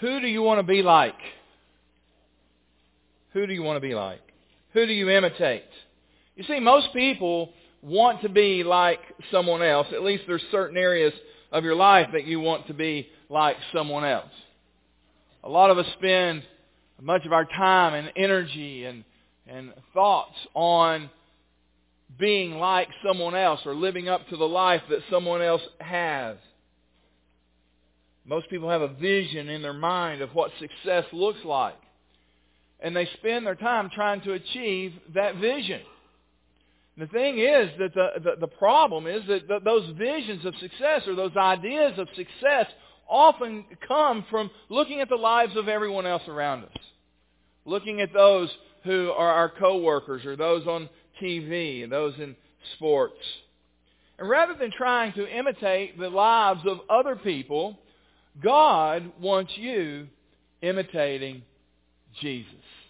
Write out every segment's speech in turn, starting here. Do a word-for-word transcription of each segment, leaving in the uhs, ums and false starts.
Who do you want to be like? Who do you want to be like? Who do you imitate? You see, most people want to be like someone else. At least there's certain areas of your life that you want to be like someone else. A lot of us spend much of our time and energy and, and thoughts on being like someone else or living up to the life that someone else has. Most people have a vision in their mind of what success looks like. And they spend their time trying to achieve that vision. The thing is that the, the, the problem is that the, those visions of success or those ideas of success often come from looking at the lives of everyone else around us. Looking at those who are our coworkers or those on T V and those in sports. And rather than trying to imitate the lives of other people, God wants you imitating Jesus.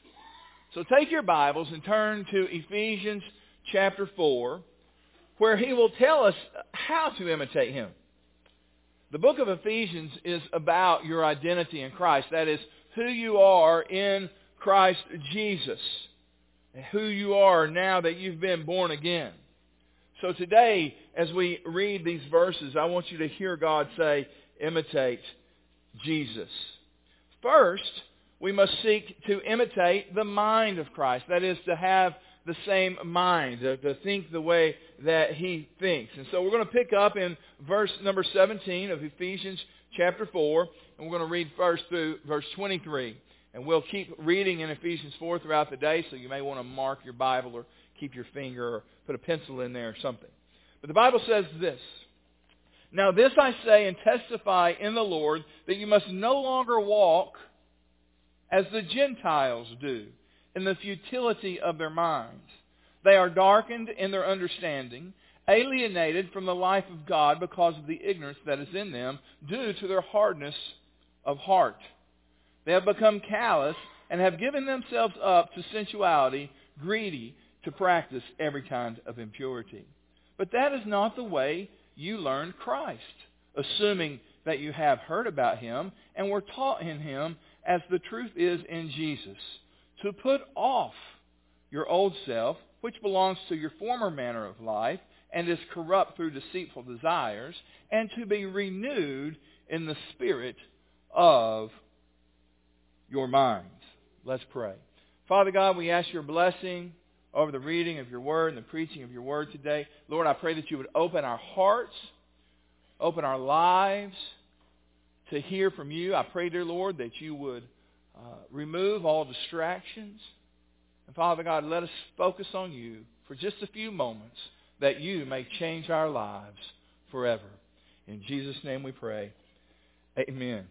So take your Bibles and turn to Ephesians chapter four, where he will tell us how to imitate him. The book of Ephesians is about your identity in Christ. That is, who you are in Christ Jesus. And who you are now that you've been born again. So today, as we read these verses, I want you to hear God say, imitate Jesus. First, we must seek to imitate the mind of Christ. That is, to have the same mind, to, to think the way that he thinks. And so we're going to pick up in verse number seventeen of Ephesians chapter four, and we're going to read first through verse twenty-three. And we'll keep reading in Ephesians four throughout the day, so you may want to mark your Bible or keep your finger or put a pencil in there or something. But the Bible says this, "Now this I say and testify in the Lord, that you must no longer walk as the Gentiles do, in the futility of their minds. They are darkened in their understanding, alienated from the life of God because of the ignorance that is in them, due to their hardness of heart. They have become callous and have given themselves up to sensuality, greedy to practice every kind of impurity. But that is not the way you learned Christ, assuming that you have heard about him and were taught in him, as the truth is in Jesus, to put off your old self, which belongs to your former manner of life and is corrupt through deceitful desires, and to be renewed in the spirit of your minds." Let's pray. Father God, we ask your blessing over the reading of your word and the preaching of your word today. Lord, I pray that you would open our hearts, open our lives to hear from you. I pray, dear Lord, that you would uh, remove all distractions. And Father God, let us focus on you for just a few moments, that you may change our lives forever. In Jesus' name we pray. Amen.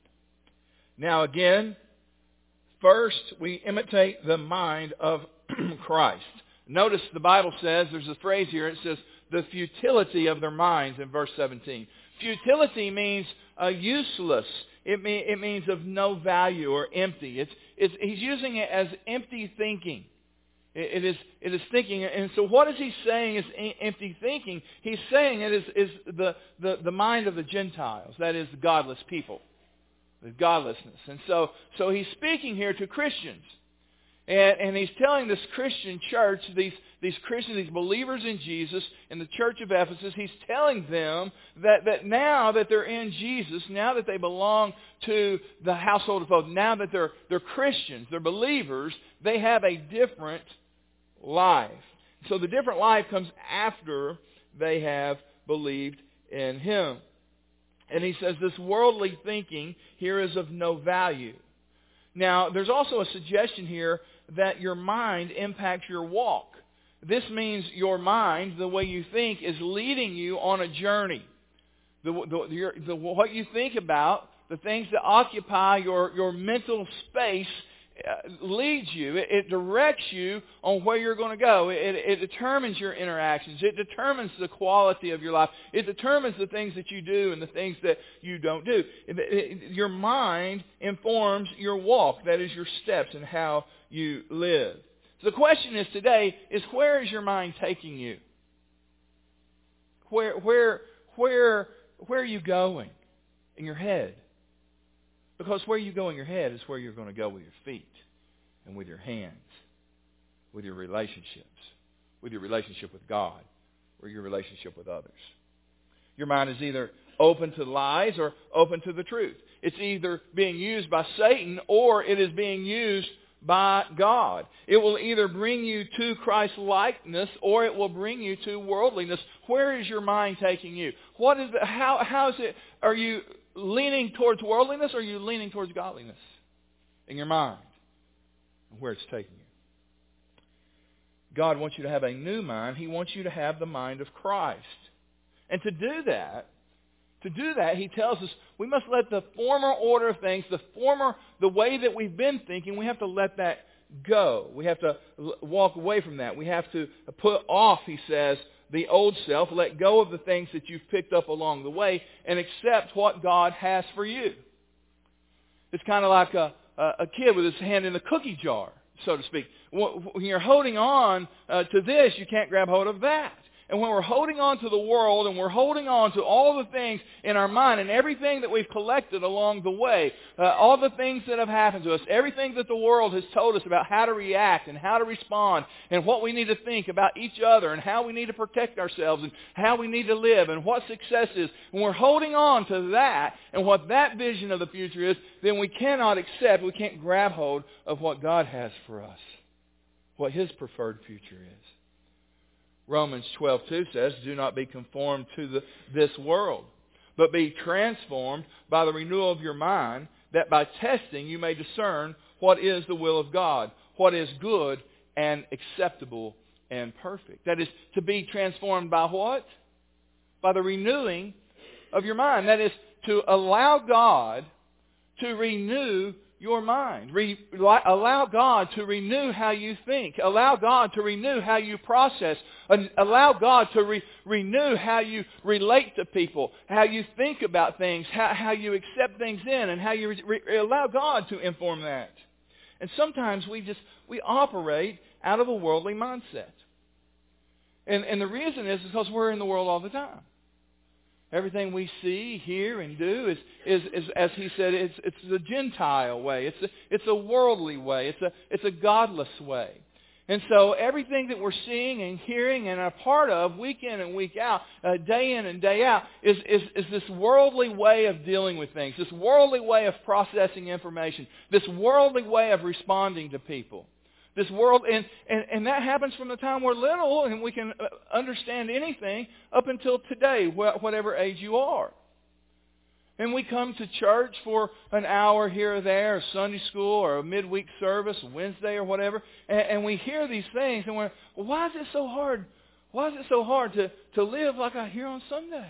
Now again, first we imitate the mind of Christ. Notice the Bible says, there's a phrase here, it says, the futility of their minds in verse seventeen. Futility means uh, useless. It, mean, it means of no value or empty. It's, it's, he's using it as empty thinking. It, it, is, it is thinking. And so what is he saying is empty thinking? He's saying it is, is the, the, the mind of the Gentiles. That is, the godless people. The godlessness. And so, so he's speaking here to Christians. And, and he's telling this Christian church, these, these Christians, these believers in Jesus, in the church of Ephesus, he's telling them that, that now that they're in Jesus, now that they belong to the household of faith, now that they're, they're Christians, they're believers, they have a different life. So the different life comes after they have believed in him. And he says this worldly thinking here is of no value. Now, there's also a suggestion here that your mind impacts your walk. This means your mind, the way you think, is leading you on a journey. The, the, your, the, what you think about, the things that occupy your, your mental space, uh, leads you. It, it directs you on where you're going to go. It, it determines your interactions. It determines the quality of your life. It determines the things that you do and the things that you don't do. It, it, your mind informs your walk. That is your steps and how you live. So the question is today is, where is your mind taking you? Where, where, where, where are you going in your head? Because where you go in your head is where you're going to go with your feet and with your hands, with your relationships, with your relationship with God, or your relationship with others. Your mind is either open to lies or open to the truth. It's either being used by Satan or it is being used by God. It will either bring you to Christ-likeness or it will bring you to worldliness. Where is your mind taking you? What is the, how how is it? Are you leaning towards worldliness or are you leaning towards godliness in your mind? And where it's taking you. God wants you to have a new mind. He wants you to have the mind of Christ. And to do that, to do that, he tells us we must let the former order of things, the former, the way that we've been thinking, we have to let that go. We have to walk away from that. We have to put off, he says, the old self, let go of the things that you've picked up along the way, and accept what God has for you. It's kind of like a, a kid with his hand in the cookie jar, so to speak. When you're holding on uh, to this, you can't grab hold of that. And when we're holding on to the world and we're holding on to all the things in our mind and everything that we've collected along the way, uh, all the things that have happened to us, everything that the world has told us about how to react and how to respond and what we need to think about each other and how we need to protect ourselves and how we need to live and what success is, when we're holding on to that and what that vision of the future is, then we cannot accept, we can't grab hold of what God has for us, what His preferred future is. Romans twelve two says, do not be conformed to the, this world, but be transformed by the renewal of your mind, that by testing you may discern what is the will of God, what is good and acceptable and perfect. That is, to be transformed by what? By the renewing of your mind. That is, to allow God to renew your mind. Re, allow God to renew how you think. Allow God to renew how you process. Allow God to re, renew how you relate to people, how you think about things, how, how you accept things in, and how you re, re, allow God to inform that. And sometimes we just, we operate out of a worldly mindset. And, and the reason is because we're in the world all the time. Everything we see, hear, and do is, is, is as he said, it's, it's the Gentile way. It's a, it's a worldly way. It's a, it's a godless way. And so everything that we're seeing and hearing and a part of week in and week out, uh, day in and day out, is, is, is this worldly way of dealing with things, this worldly way of processing information, this worldly way of responding to people. This world, and, and, and that happens from the time we're little, and we can understand anything up until today, whatever age you are. And we come to church for an hour here or there, or Sunday school, or a midweek service, Wednesday or whatever, and, and we hear these things, and we're, well, why is it so hard? Why is it so hard to, to live like I hear on Sunday?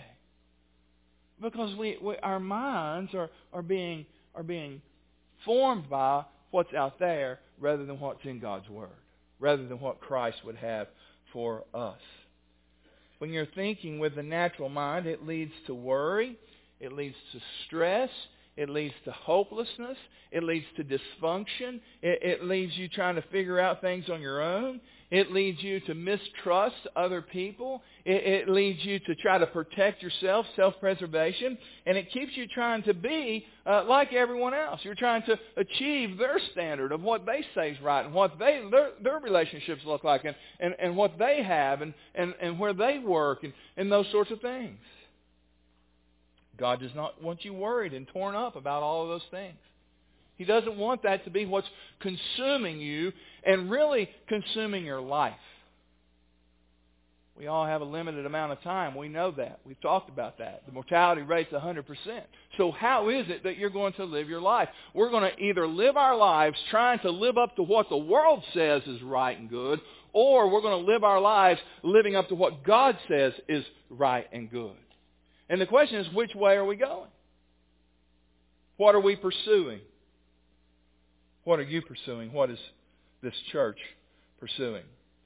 Because we, we our minds are, are being are being formed by what's out there rather than what's in God's Word, rather than what Christ would have for us. When you're thinking with the natural mind, it leads to worry, it leads to stress, it leads to hopelessness, it leads to dysfunction, it, it leaves you trying to figure out things on your own, it leads you to mistrust other people, it, it leads you to try to protect yourself, self-preservation, and it keeps you trying to be uh, like everyone else. You're trying to achieve their standard of what they say is right and what they their, their relationships look like and, and, and what they have and, and, and where they work and, and those sorts of things. God does not want you worried and torn up about all of those things. He doesn't want that to be what's consuming you and really consuming your life. We all have a limited amount of time. We know that. We've talked about that. The mortality rate's one hundred percent. So how is it that you're going to live your life? We're going to either live our lives trying to live up to what the world says is right and good, or we're going to live our lives living up to what God says is right and good. And the question is, which way are we going? What are we pursuing? What are you pursuing? What is this church pursuing?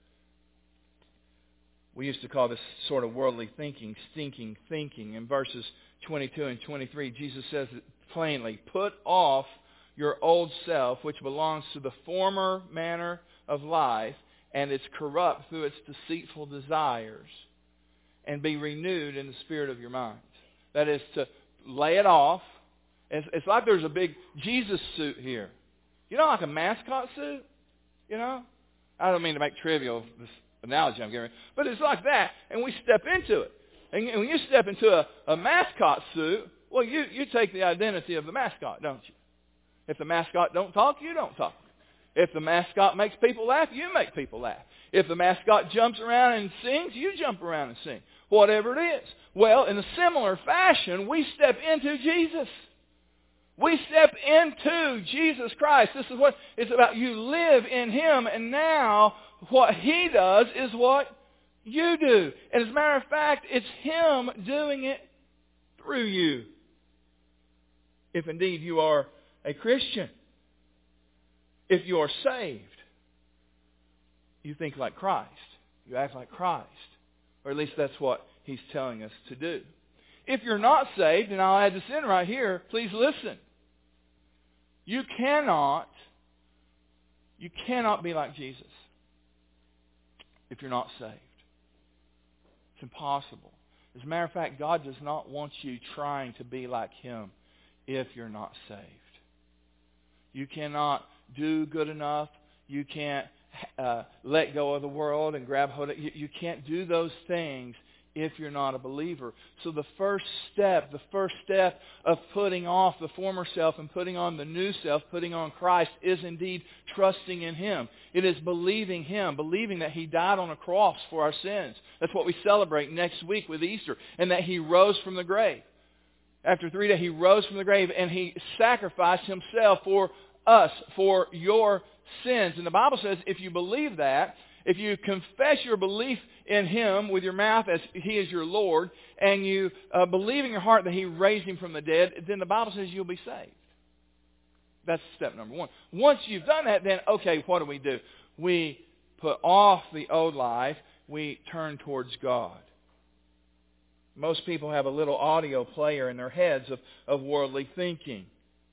We used to call this sort of worldly thinking, stinking thinking. In verses twenty-two and twenty-three, Jesus says it plainly, put off your old self, which belongs to the former manner of life, and it's corrupt through its deceitful desires, and be renewed in the spirit of your mind. That is to lay it off It's, it's like there's a big Jesus suit here. You know, like a mascot suit? You know? I don't mean to make trivial this analogy I'm giving, but it's like that, and we step into it. And when you step into a, a mascot suit, well, you, you take the identity of the mascot, don't you? If the mascot don't talk, you don't talk. If the mascot makes people laugh, you make people laugh. If the mascot jumps around and sings, you jump around and sing. Whatever it is. Well, in a similar fashion, we step into Jesus. We step into Jesus Christ. This is what it's about. You live in Him, and now what He does is what you do. And as a matter of fact, it's Him doing it through you. If indeed you are a Christian, if you are saved, you think like Christ. You act like Christ. Or at least that's what He's telling us to do. If you're not saved, and I'll add this in right here, please listen. You cannot, you cannot be like Jesus if you're not saved. It's impossible. As a matter of fact, God does not want you trying to be like Him if you're not saved. You cannot do good enough. You can't uh, let go of the world and grab hold of it. You, you can't do those things if you're not a believer. So the first step, the first step of putting off the former self and putting on the new self, putting on Christ, is indeed trusting in Him. It is believing Him, believing that He died on a cross for our sins. That's what we celebrate next week with Easter, and that He rose from the grave. After three days, He rose from the grave, and He sacrificed Himself for us, for your sins. And the Bible says if you believe that, if you confess your belief in Him with your mouth as He is your Lord, and you uh, believe in your heart that He raised Him from the dead, then the Bible says you'll be saved. That's step number one. Once you've done that, then, okay, what do we do? We put off the old life. We turn towards God. Most people have a little audio player in their heads of, of worldly thinking.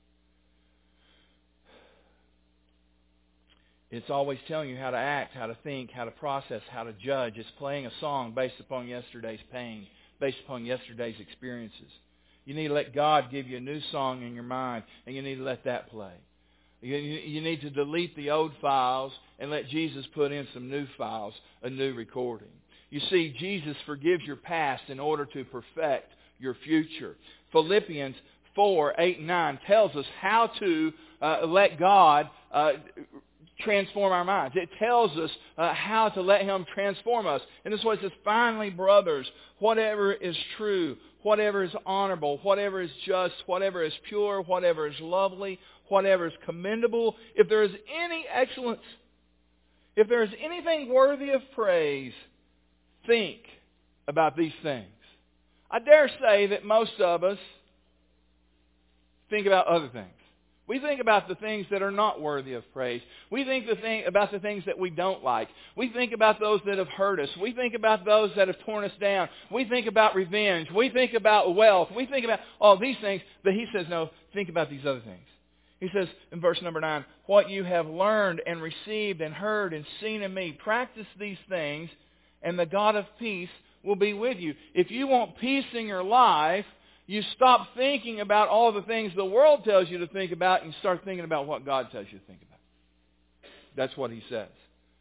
It's always telling you how to act, how to think, how to process, how to judge. It's playing a song based upon yesterday's pain, based upon yesterday's experiences. You need to let God give you a new song in your mind, and you need to let that play. You, you need to delete the old files and let Jesus put in some new files, a new recording. You see, Jesus forgives your past in order to perfect your future. Philippians four, eight, and nine tells us how to uh, let God uh, transform our minds. It tells us uh, how to let Him transform us. And this is what it says, finally, brothers, whatever is true, whatever is honorable, whatever is just, whatever is pure, whatever is lovely, whatever is commendable, if there is any excellence, if there is anything worthy of praise, think about these things. I dare say that most of us think about other things. We think about the things that are not worthy of praise. We think the thing, about the things that we don't like. We think about those that have hurt us. We think about those that have torn us down. We think about revenge. We think about wealth. We think about all these things. But he says, no, think about these other things. He says in verse number nine, what you have learned and received and heard and seen in me, practice these things, and the God of peace will be with you. If you want peace in your life, you stop thinking about all the things the world tells you to think about and start thinking about what God tells you to think about. That's what he says.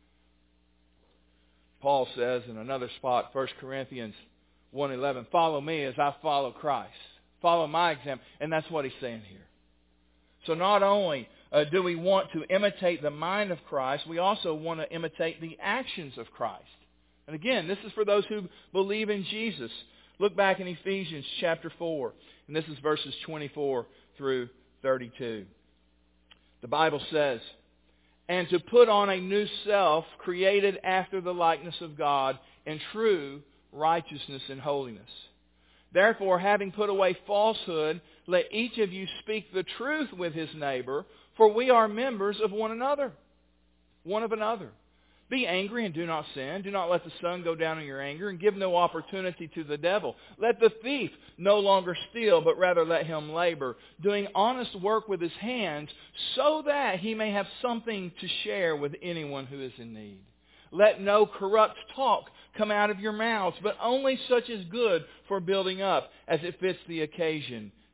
Paul says in another spot, First Corinthians one eleven, follow me as I follow Christ. Follow my example. And that's what he's saying here. So not only uh, do we want to imitate the mind of Christ, we also want to imitate the actions of Christ. And again, this is for those who believe in Jesus. Look back in Ephesians chapter four, and this is verses twenty-four through thirty-two. The Bible says, and to put on a new self created after the likeness of God in true righteousness and holiness. Therefore, having put away falsehood, let each of you speak the truth with his neighbor, for we are members of one another, one of another. Be angry and do not sin. Do not let the sun go down in your anger, and give no opportunity to the devil. Let the thief no longer steal, but rather let him labor, doing honest work with his hands, so that he may have something to share with anyone who is in need. Let no corrupt talk come out of your mouths, but only such as good for building up, as it fits the occasion,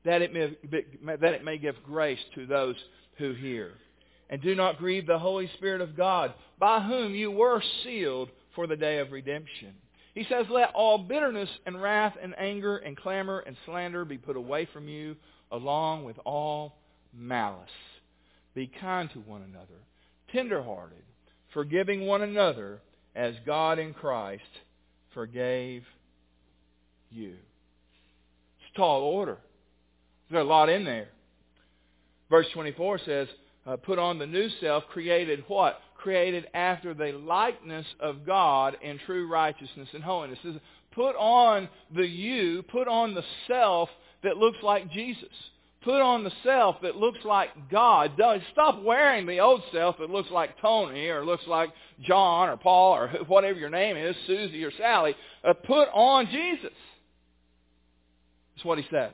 that it may, that it may give grace to those who hear. And do not grieve the Holy Spirit of God, by whom you were sealed for the day of redemption. He says, let all bitterness and wrath and anger and clamor and slander be put away from you, along with all malice. Be kind to one another, tenderhearted, forgiving one another, as God in Christ forgave you. It's a tall order. There's a lot in there. Verse twenty-four says, uh, put on the new self, created what? Created after the likeness of God in true righteousness and holiness. It says, put on the you, put on the self that looks like Jesus. Put on the self that looks like God. Don't stop wearing the old self that looks like Tony or looks like John or Paul or whatever your name is, Susie or Sally. Uh, put on Jesus. That's what he says.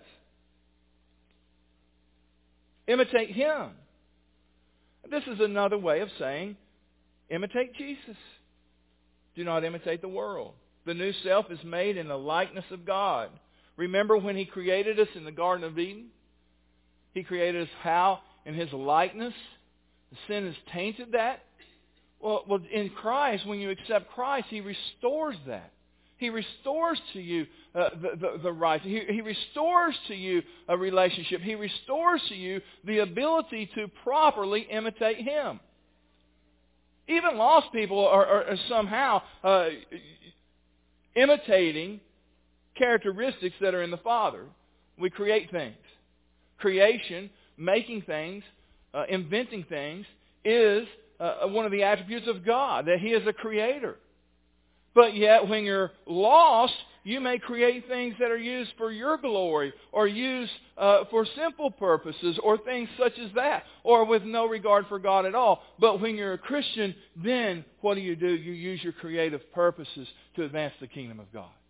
Imitate him. This is another way of saying imitate Jesus. Do not imitate the world. The new self is made in the likeness of God. Remember when he created us in the Garden of Eden? He created us how? In his likeness. The sin has tainted that. Well, well, in Christ, when you accept Christ, he restores that. He restores to you uh, the, the, the right. He, he restores to you a relationship. He restores to you the ability to properly imitate him. Even lost people are, are somehow uh, imitating characteristics that are in the Father. We create things. Creation, making things, uh, inventing things, is uh, one of the attributes of God, that he is a creator. But yet, when you're lost, you may create things that are used for your glory or used uh, for simple purposes or things such as that, or with no regard for God at all. But when you're a Christian, then what do you do? You use your creative purposes to advance the kingdom of God.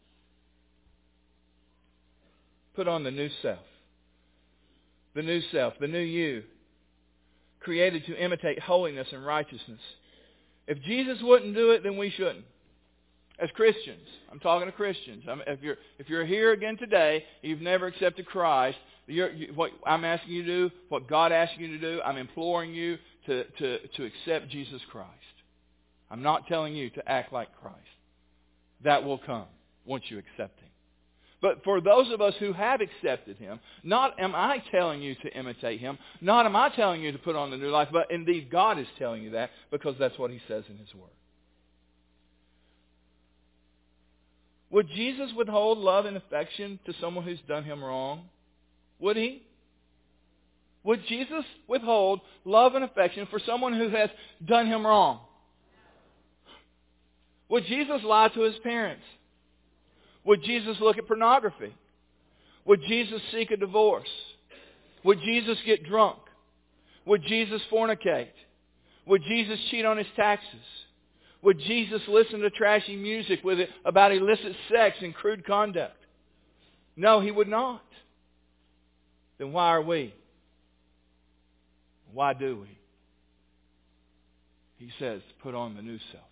Put on the new self. The new self, the new you, created to imitate holiness and righteousness. If Jesus wouldn't do it, then we shouldn't. As Christians, I'm talking to Christians. I'm, if you're if you're here again today, you've never accepted Christ. You're, you, what I'm asking you to do, what God asks you to do, I'm imploring you to, to, to accept Jesus Christ. I'm not telling you to act like Christ. That will come once you accept him. But for those of us who have accepted him, not am I telling you to imitate him, not am I telling you to put on the new life, but indeed God is telling you that because that's what he says in his word. Would Jesus withhold love and affection to someone who's done him wrong? Would he? Would Jesus withhold love and affection for someone who has done him wrong? Would Jesus lie to his parents? Would Jesus look at pornography? Would Jesus seek a divorce? Would Jesus get drunk? Would Jesus fornicate? Would Jesus cheat on his taxes? Would Jesus listen to trashy music with it about illicit sex and crude conduct? No, he would not. Then why are we? Why do we? He says, put on the new self.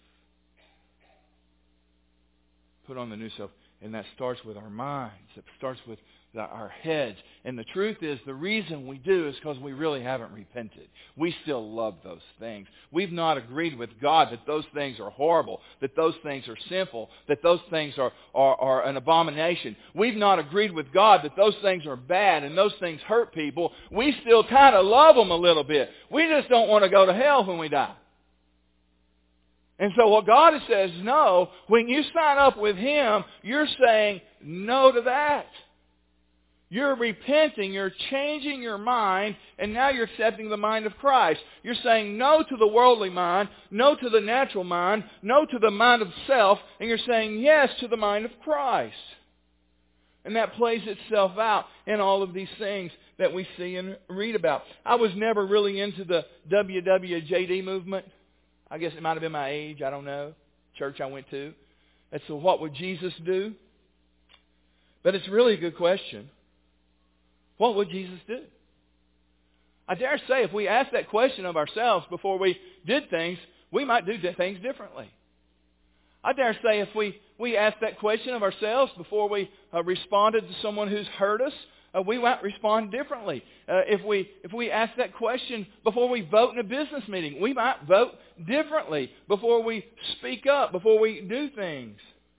Put on the new self. And that starts with our minds. It starts with the, our heads. And the truth is, the reason we do is because we really haven't repented. We still love those things. We've not agreed with God that those things are horrible, that those things are sinful, that those things are, are, are an abomination. We've not agreed with God that those things are bad and those things hurt people. We still kind of love them a little bit. We just don't want to go to hell when we die. And so what God says, no, when you sign up with him, you're saying no to that. You're repenting, you're changing your mind, and now you're accepting the mind of Christ. You're saying no to the worldly mind, no to the natural mind, no to the mind of self, and you're saying yes to the mind of Christ. And that plays itself out in all of these things that we see and read about. I was never really into the W W J D movement. I guess it might have been my age. I don't know. Church I went to. And so what would Jesus do? But it's really a good question. What would Jesus do? I dare say if we asked that question of ourselves before we did things, we might do things differently. I dare say if we, we asked that question of ourselves before we uh, responded to someone who's hurt us, Uh, we might respond differently. Uh, if we if we ask that question before we vote in a business meeting, we might vote differently before we speak up, before we do things.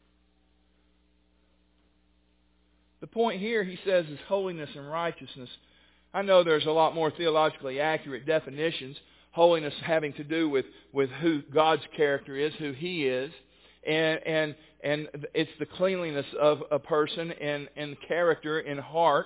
The point here, he says, is holiness and righteousness. I know there's a lot more theologically accurate definitions. Holiness having to do with, with who God's character is, who He is. And and and it's the cleanliness of a person in, in character, in heart.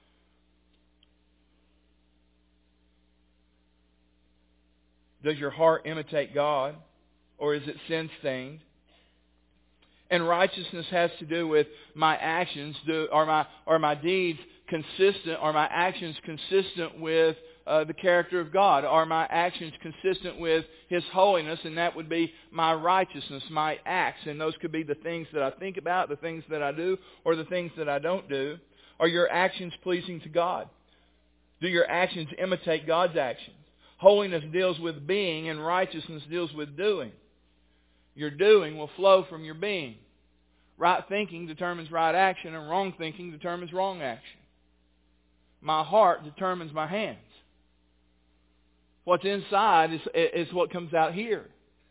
Does your heart imitate God? Or is it sin-stained? And righteousness has to do with my actions. Do, are my are my deeds consistent? Are my actions consistent with uh, the character of God? Are my actions consistent with His holiness? And that would be my righteousness, my acts. And those could be the things that I think about, the things that I do, or the things that I don't do. Are your actions pleasing to God? Do your actions imitate God's actions? Holiness deals with being, and righteousness deals with doing. Your doing will flow from your being. Right thinking determines right action, and wrong thinking determines wrong action. My heart determines my hands. What's inside is, is what comes out here.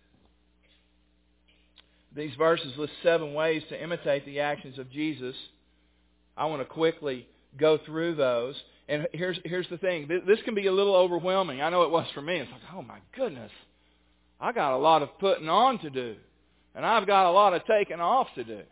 These verses list seven ways to imitate the actions of Jesus. I want to quickly go through those. And here's, here's the thing. This can be a little overwhelming. I know it was for me. It's like, oh my goodness. I got a lot of putting on to do. And I've got a lot of taking off to do.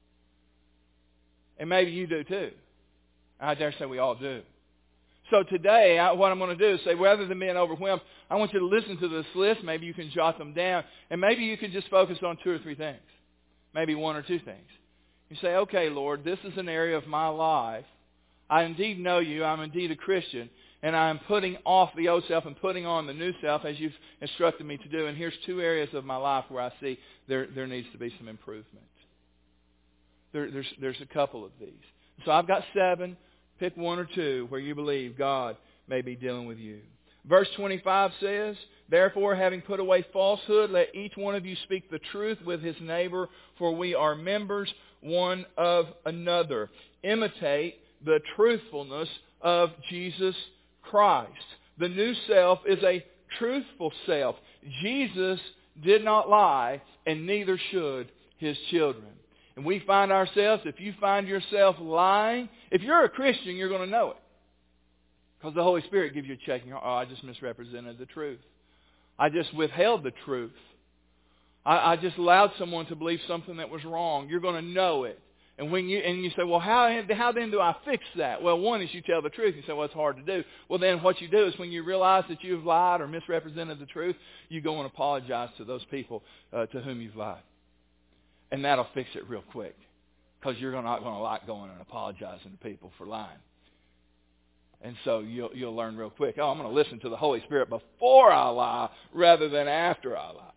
And maybe you do too. I dare say we all do. So today, I, what I'm going to do is say, rather than being overwhelmed, I want you to listen to this list. Maybe you can jot them down. And maybe you can just focus on two or three things. Maybe one or two things. You say, okay, Lord, this is an area of my life. I indeed know you. I'm indeed a Christian. And I'm putting off the old self and putting on the new self as you've instructed me to do. And here's two areas of my life where I see there, there needs to be some improvement. There, there's, there's a couple of these. So I've got seven. Pick one or two where you believe God may be dealing with you. Verse twenty-five says, therefore, having put away falsehood, let each one of you speak the truth with his neighbor, for we are members one of another. Imitate the truthfulness of Jesus Christ. The new self is a truthful self. Jesus did not lie, and neither should his children. And we find ourselves, if you find yourself lying, if you're a Christian, you're going to know it. Because the Holy Spirit gives you a check. Oh, I just misrepresented the truth. I just withheld the truth. I, I just allowed someone to believe something that was wrong. You're going to know it. And when you and you say, well, how how then do I fix that? Well, one is you tell the truth. You say, well, it's hard to do. Well, then what you do is when you realize that you've lied or misrepresented the truth, you go and apologize to those people uh, to whom you've lied. And that'll fix it real quick. Because you're not going to like going and apologizing to people for lying. And so you'll, you'll learn real quick, oh, I'm going to listen to the Holy Spirit before I lie rather than after I lie.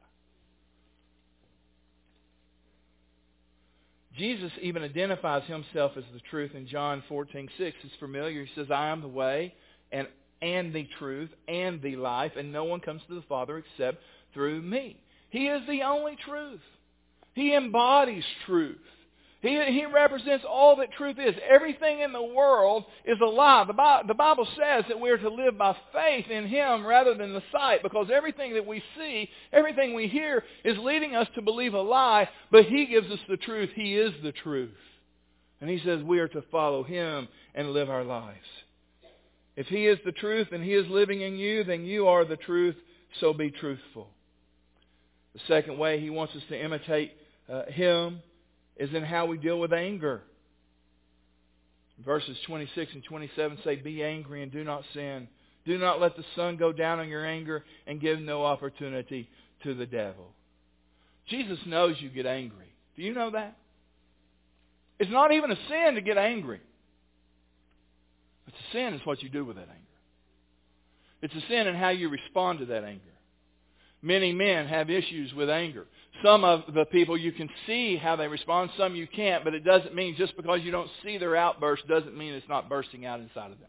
Jesus even identifies himself as the truth in John fourteen six. It's familiar. He says, I am the way and, and the truth and the life, and no one comes to the Father except through me. He is the only truth. He embodies truth. He, he represents all that truth is. Everything in the world is a lie. The Bible, the Bible says that we are to live by faith in Him rather than the sight, because everything that we see, everything we hear is leading us to believe a lie, but He gives us the truth. He is the truth. And He says we are to follow Him and live our lives. If He is the truth and He is living in you, then you are the truth, so be truthful. The second way He wants us to imitate uh, Him is in how we deal with anger. Verses twenty-six and twenty-seven say, be angry and do not sin. Do not let the sun go down on your anger, and give no opportunity to the devil. Jesus knows you get angry. Do you know that? It's not even a sin to get angry. It's a sin is what you do with that anger. It's a sin in how you respond to that anger. Many men have issues with anger. Some of the people you can see how they respond, some you can't, but it doesn't mean just because you don't see their outburst doesn't mean it's not bursting out inside of them.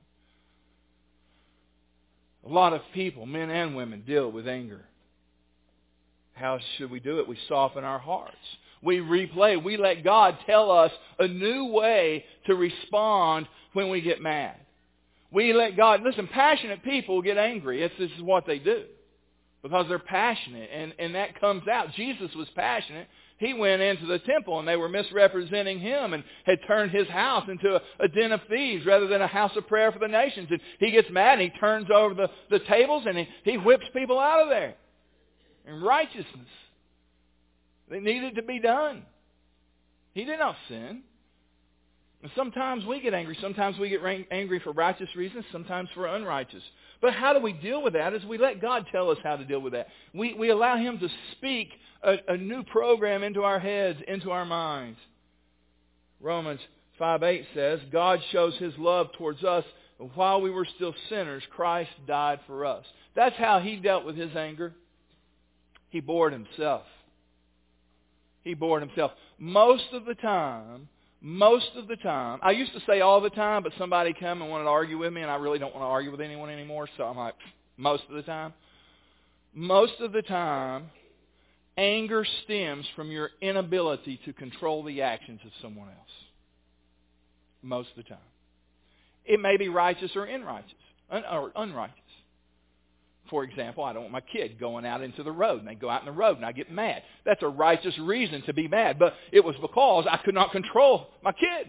A lot of people, men and women, deal with anger. How should we do it? We soften our hearts. We replay. We let God tell us a new way to respond when we get mad. We let God... Listen, passionate people get angry. It's, this is what they do. Because they're passionate, and, and that comes out. Jesus was passionate. He went into the temple, and they were misrepresenting Him and had turned His house into a, a den of thieves rather than a house of prayer for the nations. And He gets mad, and He turns over the, the tables, and he, he whips people out of there. In righteousness. They needed to be done. He did not sin. And sometimes we get angry. Sometimes we get angry for righteous reasons. Sometimes for unrighteous. But how do we deal with that? Is we let God tell us how to deal with that. We, we allow Him to speak a, a new program into our heads, into our minds. Romans five eight says, God shows His love towards us. While we were still sinners, Christ died for us. That's how He dealt with His anger. He bore it Himself. He bore it Himself. Most of the time, most of the time, I used to say all the time, but somebody come and wanted to argue with me, and I really don't want to argue with anyone anymore, so I'm like, most of the time. Most of the time, anger stems from your inability to control the actions of someone else. Most of the time. It may be righteous or unrighteous, un- or unrighteous. For example, I don't want my kid going out into the road, and they go out in the road, and I get mad. That's a righteous reason to be mad, but it was because I could not control my kid.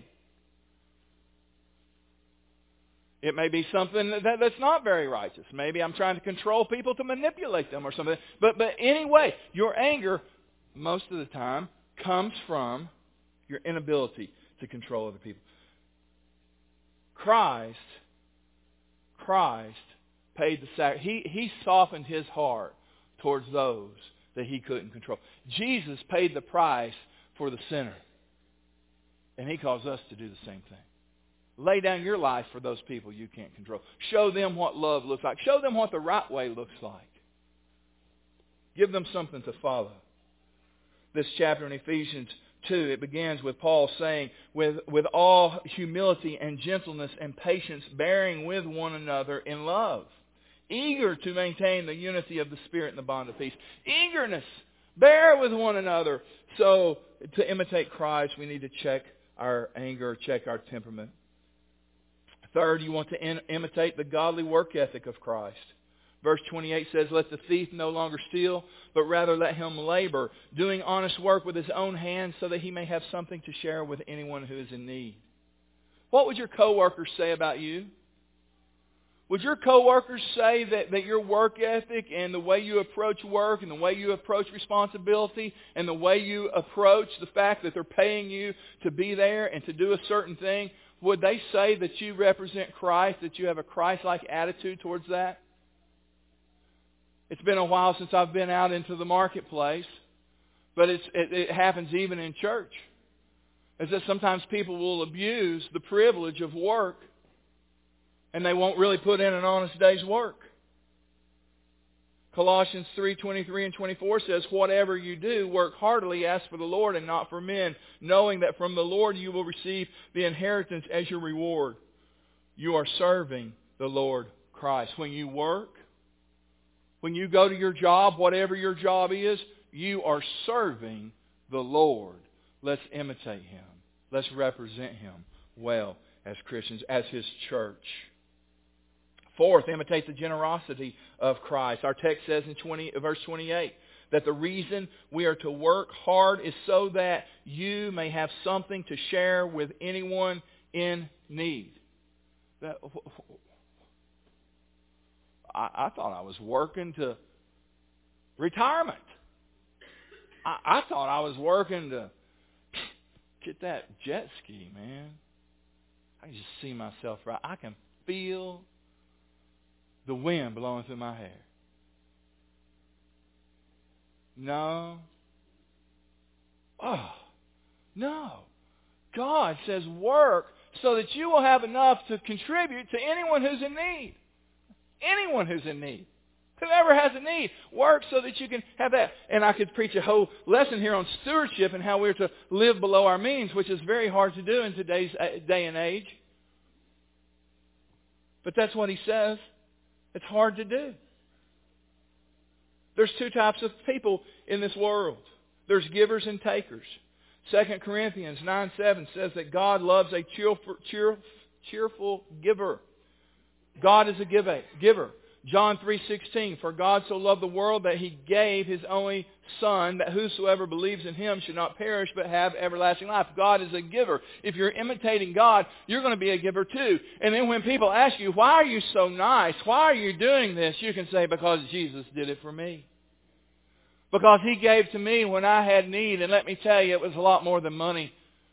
It may be something that, that's not very righteous. Maybe I'm trying to control people to manipulate them or something. But, but anyway, your anger, most of the time, comes from your inability to control other people. Christ, Christ paid the sacrifice. He, he softened His heart towards those that He couldn't control. Jesus paid the price for the sinner. And He calls us to do the same thing. Lay down your life for those people you can't control. Show them what love looks like. Show them what the right way looks like. Give them something to follow. This chapter in Ephesians two, it begins with Paul saying, with, with all humility and gentleness and patience, bearing with one another in love. Eager to maintain the unity of the Spirit in the bond of peace. Eagerness. Bear with one another. So, to imitate Christ, we need to check our anger, check our temperament. Third, you want to in, imitate the godly work ethic of Christ. Verse twenty-eight says, let the thief no longer steal, but rather let him labor, doing honest work with his own hands so that he may have something to share with anyone who is in need. What would your coworkers say about you? Would your coworkers say that, that your work ethic and the way you approach work and the way you approach responsibility and the way you approach the fact that they're paying you to be there and to do a certain thing, would they say that you represent Christ, that you have a Christ-like attitude towards that? It's been a while since I've been out into the marketplace, but it's, it, it happens even in church. Is that sometimes people will abuse the privilege of work and they won't really put in an honest day's work. Colossians three twenty-three and twenty-four says, whatever you do, work heartily as for the Lord and not for men, knowing that from the Lord you will receive the inheritance as your reward. You are serving the Lord Christ. When you work, when you go to your job, whatever your job is, you are serving the Lord. Let's imitate Him. Let's represent Him well as Christians, as His church. Fourth, imitate the generosity of Christ. Our text says in twenty, verse twenty-eight that the reason we are to work hard is so that you may have something to share with anyone in need. That, I, I thought I was working to retirement. I, I thought I was working to get that jet ski, man. I can just see myself right. I can feel the wind blowing through my hair. No. Oh, no. God says work so that you will have enough to contribute to anyone who's in need. Anyone who's in need. Whoever has a need. Work so that you can have that. And I could preach a whole lesson here on stewardship and how we're to live below our means, which is very hard to do in today's day and age. But that's what he says. It's hard to do. There's two types of people in this world. There's givers and takers. Second Corinthians nine seven says that God loves a cheerful, cheerful, cheerful giver. God is a giver. John three sixteen, for God so loved the world that He gave His only Son, that whosoever believes in Him should not perish but have everlasting life. God is a giver. If you're imitating God, you're going to be a giver too. And then when people ask you, why are you so nice? Why are you doing this? You can say, because Jesus did it for me. Because He gave to me when I had need. And let me tell you, it was a lot more than money.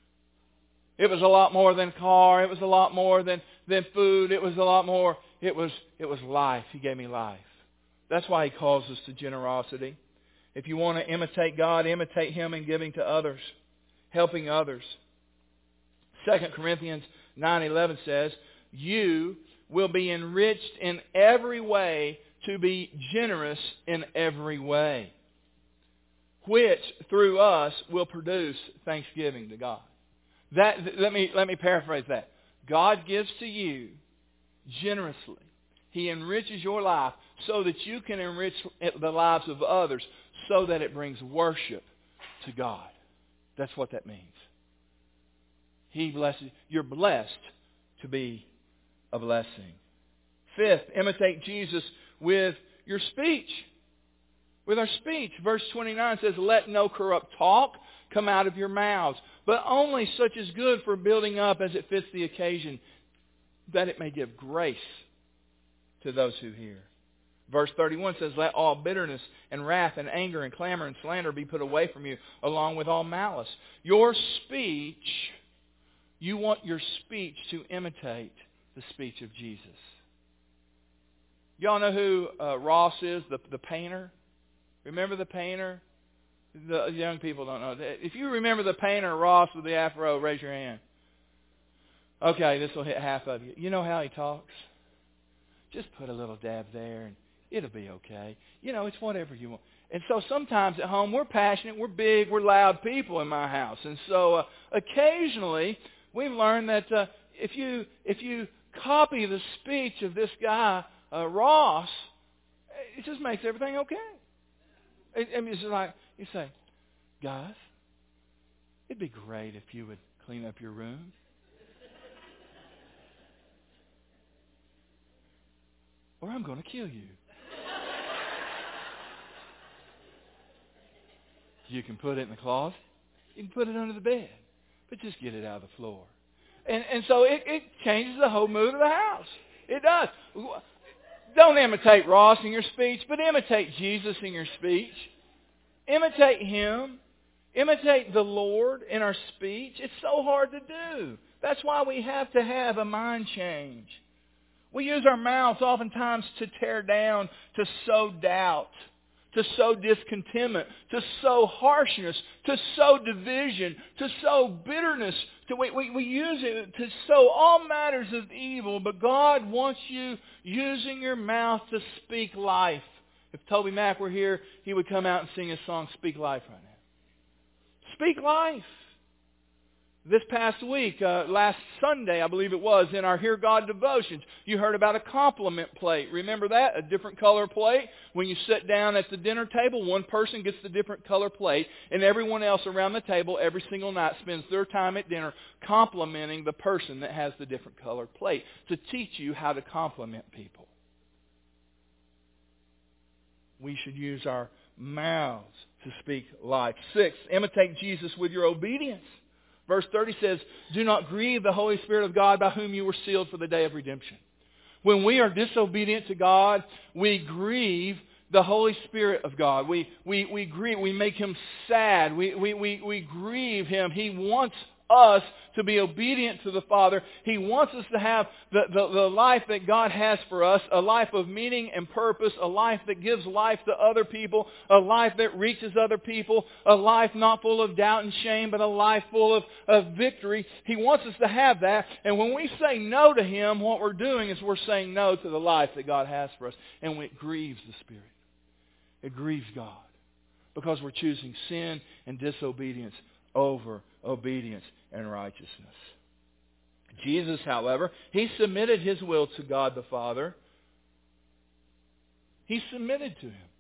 It was a lot more than car. It was a lot more than, than food. It was a lot more. It was, it was life. He gave me life. That's why He calls us to generosity. If you want to imitate God, imitate Him in giving to others, helping others. Second Corinthians nine eleven says, you will be enriched in every way to be generous in every way, which through us will produce thanksgiving to God. That, let me, let me paraphrase that. God gives to you generously. He enriches your life so that you can enrich the lives of others so that it brings worship to God. That's what that means. He blesses. You're blessed to be a blessing. Fifth, imitate Jesus with your speech. With our speech. Verse twenty-nine says, let no corrupt talk come out of your mouths, but only such as good for building up as it fits the occasion, that it may give grace to those who hear. Verse thirty-one says, let all bitterness and wrath and anger and clamor and slander be put away from you, along with all malice. Your speech, you want your speech to imitate the speech of Jesus. Y'all know who uh, Ross is, the, the painter? Remember the painter? The young people don't know. If you remember the painter Ross with the afro, raise your hand. Okay, this will hit half of you. You know how he talks? Just put a little dab there and it'll be okay. You know, it's whatever you want. And so sometimes at home we're passionate, we're big, we're loud people in my house. And so uh, occasionally we've learned that uh, if you if you copy the speech of this guy, uh, Ross, it just makes everything okay. I mean, it's like, you say, guys, it'd be great if you would clean up your room. Or I'm going to kill you. You can put it in the closet. You can put it under the bed. But just get it out of the floor. And, and so it, it changes the whole mood of the house. It does. Don't imitate Ross in your speech, but imitate Jesus in your speech. Imitate Him. Imitate the Lord in our speech. It's so hard to do. That's why we have to have a mind change. We use our mouths oftentimes to tear down, to sow doubt, to sow discontentment, to sow harshness, to sow division, to sow bitterness. To, we, we, we use it to sow all matters of evil, but God wants you using your mouth to speak life. If Toby Mack were here, he would come out and sing his song, Speak Life, right now. Speak life. This past week, uh, last Sunday, I believe it was, in our Hear God devotions, you heard about a compliment plate. Remember that? A different color plate. When you sit down at the dinner table, one person gets the different color plate, and everyone else around the table every single night spends their time at dinner complimenting the person that has the different color plate to teach you how to compliment people. We should use our mouths to speak life. Six, imitate Jesus with your obedience. Verse thirty says, do not grieve the Holy Spirit of God by whom you were sealed for the day of redemption. When we are disobedient to God, we grieve the Holy Spirit of God. We, we, we grieve, we make Him sad. We, we, we, we grieve Him. He wants us to be obedient to the Father. He wants us to have the, the, the life that God has for us, a life of meaning and purpose, a life that gives life to other people, a life that reaches other people, a life not full of doubt and shame, but a life full of, of victory. He wants us to have that. And when we say no to Him, what we're doing is we're saying no to the life that God has for us. And it grieves the Spirit. It grieves God. Because we're choosing sin and disobedience over obedience and righteousness. Jesus, however, He submitted His will to God the Father. He submitted to Him.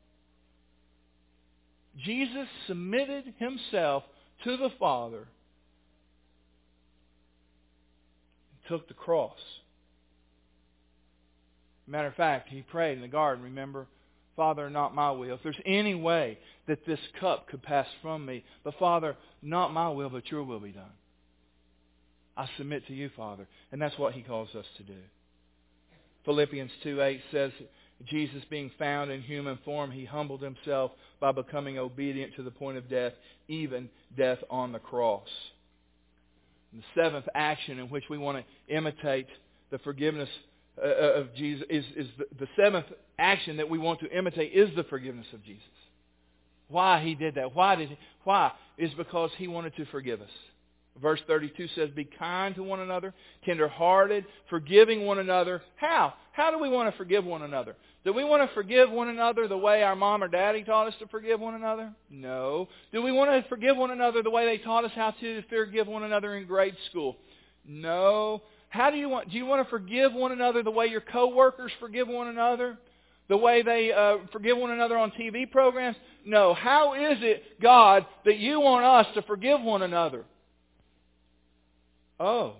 Jesus submitted Himself to the Father took the cross. Matter of fact, He prayed in the garden, remember, Father, not my will. If there's any way that this cup could pass from me, but Father, not my will, but your will be done. I submit to you, Father. And that's what He calls us to do. Philippians two eight says, Jesus being found in human form, He humbled Himself by becoming obedient to the point of death, even death on the cross. And the seventh action in which we want to imitate the forgiveness uh, of Jesus is, is the, the seventh action that we want to imitate is the forgiveness of Jesus. Why He did that? Why did He? Why? Is because He wanted to forgive us. Verse thirty-two says, be kind to one another, tender-hearted, forgiving one another. How? How do we want to forgive one another? Do we want to forgive one another the way our mom or daddy taught us to forgive one another? No. Do we want to forgive one another the way they taught us how to forgive one another in grade school? No. How do you want? Do you want to forgive one another the way your coworkers forgive one another? The way they uh, forgive one another on T V programs? No. How is it, God, that you want us to forgive one another? Oh,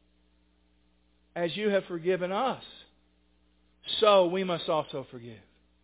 as you have forgiven us, so we must also forgive.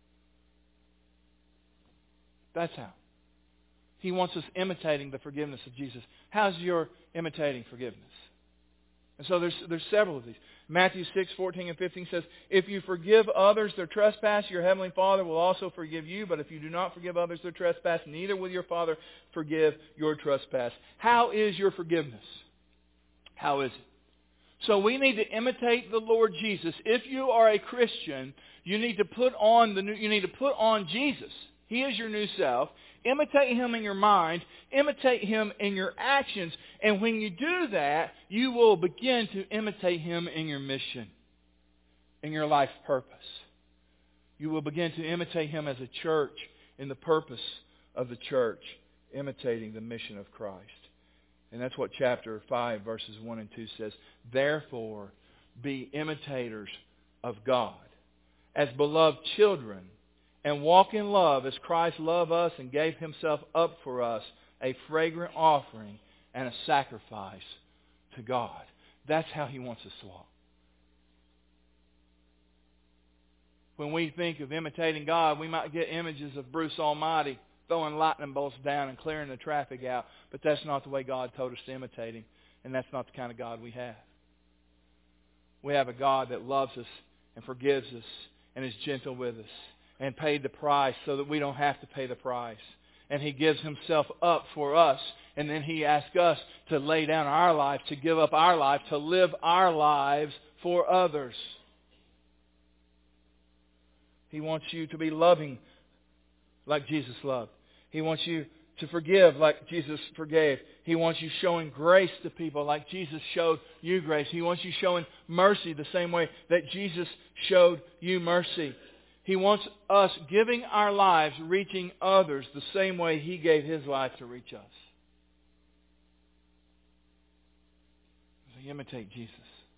That's how. He wants us imitating the forgiveness of Jesus. How's your imitating forgiveness? And so there's there's several of these. Matthew six, fourteen and fifteen says, if you forgive others their trespass, your heavenly Father will also forgive you. But if you do not forgive others their trespass, neither will your Father forgive your trespass. How is your forgiveness? How is it? So we need to imitate the Lord Jesus. If you are a Christian, you need to put on the new, you need to put on Jesus. He is your new self. Imitate Him in your mind. Imitate Him in your actions. And when you do that, you will begin to imitate Him in your mission, in your life purpose. You will begin to imitate Him as a church in the purpose of the church, imitating the mission of Christ. And that's what chapter five, verses one and two says. Therefore, be imitators of God as beloved children, and walk in love as Christ loved us and gave Himself up for us, a fragrant offering and a sacrifice to God. That's how He wants us to walk. When we think of imitating God, we might get images of Bruce Almighty throwing lightning bolts down and clearing the traffic out. But that's not the way God told us to imitate Him. And that's not the kind of God we have. We have a God that loves us and forgives us and is gentle with us and paid the price so that we don't have to pay the price. And He gives Himself up for us. And then He asks us to lay down our life, to give up our life, to live our lives for others. He wants you to be loving like Jesus loved. He wants you to forgive like Jesus forgave. He wants you showing grace to people like Jesus showed you grace. He wants you showing mercy the same way that Jesus showed you mercy. He wants us giving our lives, reaching others the same way He gave His life to reach us. So imitate Jesus.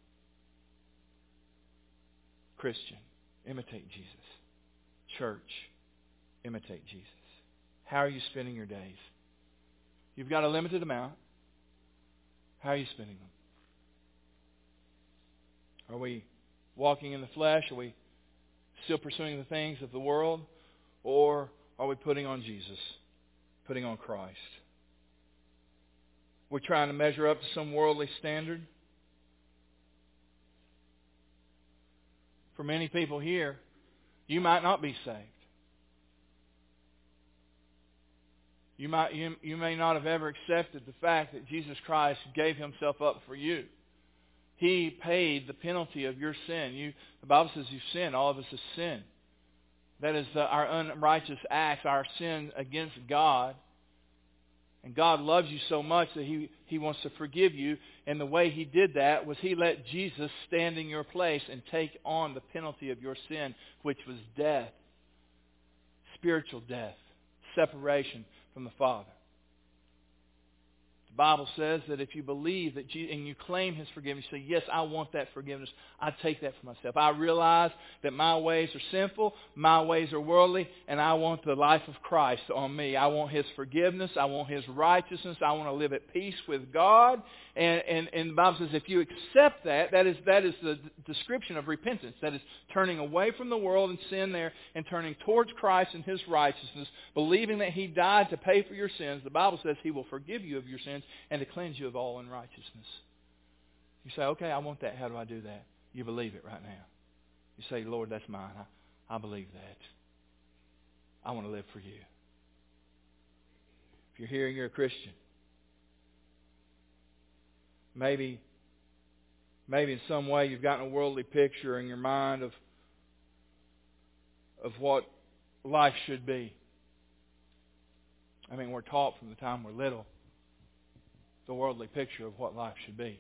Christian, imitate Jesus. Church, imitate Jesus. How are you spending your days? You've got a limited amount. How are you spending them? Are we walking in the flesh? Are we still pursuing the things of the world? Or are we putting on Jesus? Putting on Christ? We're trying to measure up to some worldly standard. For many people here, you might not be saved. You might you, you may not have ever accepted the fact that Jesus Christ gave Himself up for you. He paid the penalty of your sin. You, the Bible says you've sinned. All of us have sinned. That is the, our unrighteous acts, our sin against God. And God loves you so much that He, He wants to forgive you. And the way He did that was He let Jesus stand in your place and take on the penalty of your sin, which was death. Spiritual death. Separation from the Father. The Bible says that if you believe that Jesus, and you claim His forgiveness, you say, yes, I want that forgiveness. I take that for myself. I realize that my ways are sinful, my ways are worldly, and I want the life of Christ on me. I want His forgiveness. I want His righteousness. I want to live at peace with God. And, and, and the Bible says if you accept that, that is, that is the description of repentance. That is turning away from the world and sin there and turning towards Christ and His righteousness, believing that He died to pay for your sins. The Bible says He will forgive you of your sins and to cleanse you of all unrighteousness. You say, okay, I want that. How do I do that? You believe it right now. You say, Lord, that's mine. I, I believe that. I want to live for you. If you're here and you're a Christian, maybe, maybe in some way you've gotten a worldly picture in your mind of, of what life should be. I mean, we're taught from the time we're little the worldly picture of what life should be.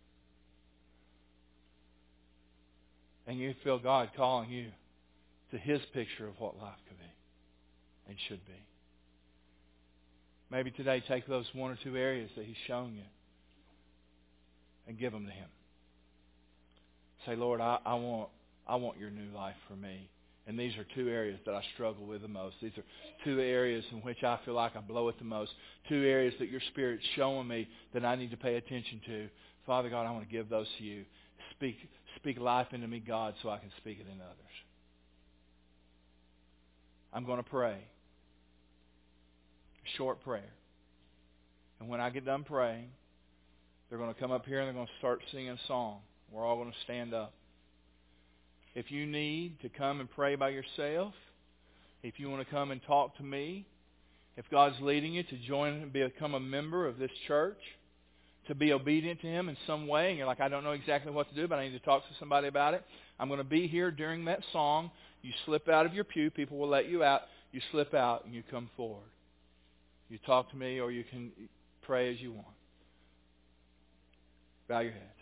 And you feel God calling you to His picture of what life could be and should be. Maybe today take those one or two areas that He's shown you and give them to Him. Say, Lord, I, I want I want your new life for me. And these are two areas that I struggle with the most. These are two areas in which I feel like I blow it the most. Two areas that your Spirit's showing me that I need to pay attention to. Father God, I want to give those to you. Speak, speak life into me, God, so I can speak it in others. I'm going to pray a short prayer. And when I get done praying, they're going to come up here and they're going to start singing a song. We're all going to stand up. If you need to come and pray by yourself, if you want to come and talk to me, if God's leading you to join and become a member of this church, to be obedient to Him in some way, and you're like, I don't know exactly what to do, but I need to talk to somebody about it, I'm going to be here during that song. You slip out of your pew. People will let you out. You slip out and you come forward. You talk to me or you can pray as you want. Bow your head.